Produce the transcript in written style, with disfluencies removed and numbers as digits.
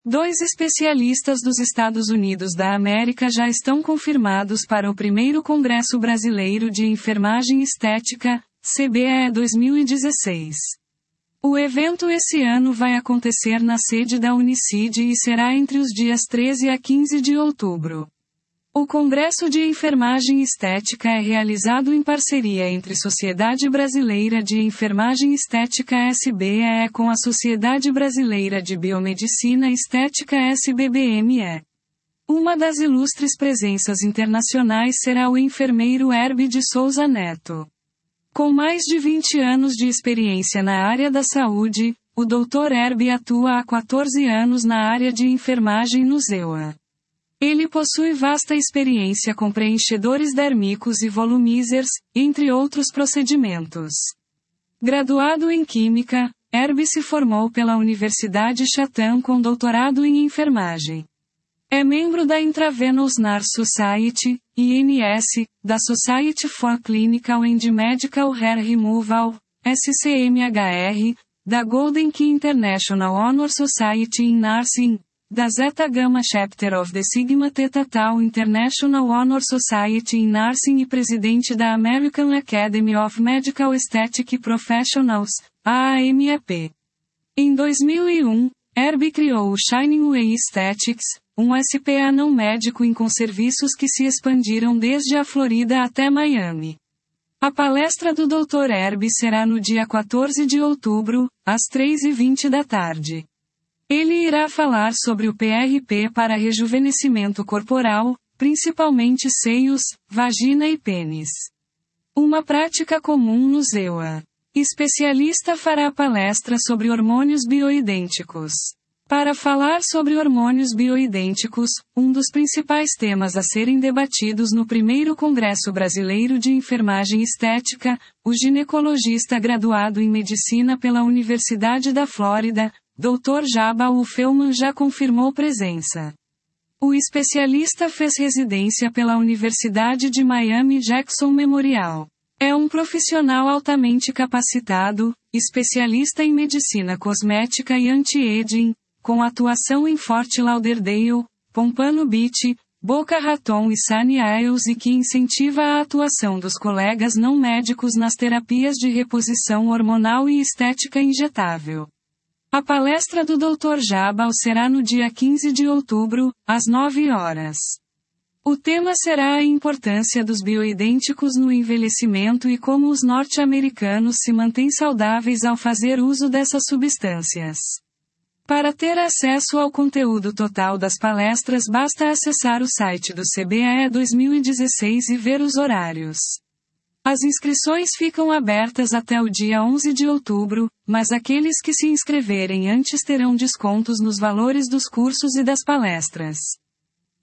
2 especialistas dos Estados Unidos da América já estão confirmados para o primeiro Congresso Brasileiro de Enfermagem Estética, CBE 2016. O evento esse ano vai acontecer na sede da Unicid e será entre os dias 13 a 15 de outubro. O Congresso de Enfermagem Estética é realizado em parceria entre Sociedade Brasileira de Enfermagem Estética SBE com a Sociedade Brasileira de Biomedicina Estética SBBME. Uma das ilustres presenças internacionais será o enfermeiro Herbie de Souza Neto. Com mais de 20 anos de experiência na área da saúde, o Dr. Herbie atua há 14 anos na área de enfermagem no ZEUA. Ele possui vasta experiência com preenchedores dérmicos e volumizers, entre outros procedimentos. Graduado em Química, Herbie se formou pela Universidade Chatham com doutorado em enfermagem. É membro da Intravenous Nurse Society, INS, da Society for Clinical and Medical Hair Removal, SCMHR, da Golden Key International Honor Society in Nursing, da Zeta Gamma Chapter of the Sigma Theta Tau International Honor Society in Nursing e presidente da American Academy of Medical Aesthetic Professionals, AAMEP. Em 2001, Herbie criou o Shining Way Aesthetics, um SPA não médico com serviços que se expandiram desde a Florida até Miami. A palestra do Dr. Herbie será no dia 14 de outubro, às 3h20 da tarde. Ele irá falar sobre o PRP para rejuvenescimento corporal, principalmente seios, vagina e pênis. Uma prática comum no ZEUA. Especialista fará palestra sobre hormônios bioidênticos. Para falar sobre hormônios bioidênticos, um dos principais temas a serem debatidos no primeiro Congresso Brasileiro de Enfermagem Estética, o ginecologista graduado em Medicina pela Universidade da Flórida, Dr. Jabal Feldman já confirmou presença. O especialista fez residência pela Universidade de Miami Jackson Memorial. É um profissional altamente capacitado, especialista em medicina cosmética e anti-aging, com atuação em Fort Lauderdale, Pompano Beach, Boca Raton e Sunny Isles e que incentiva a atuação dos colegas não médicos nas terapias de reposição hormonal e estética injetável. A palestra do Dr. Jabal será no dia 15 de outubro, às 9 horas. O tema será a importância dos bioidênticos no envelhecimento e como os norte-americanos se mantêm saudáveis ao fazer uso dessas substâncias. Para ter acesso ao conteúdo total das palestras basta acessar o site do CBE 2016 e ver os horários. As inscrições ficam abertas até o dia 11 de outubro, mas aqueles que se inscreverem antes terão descontos nos valores dos cursos e das palestras.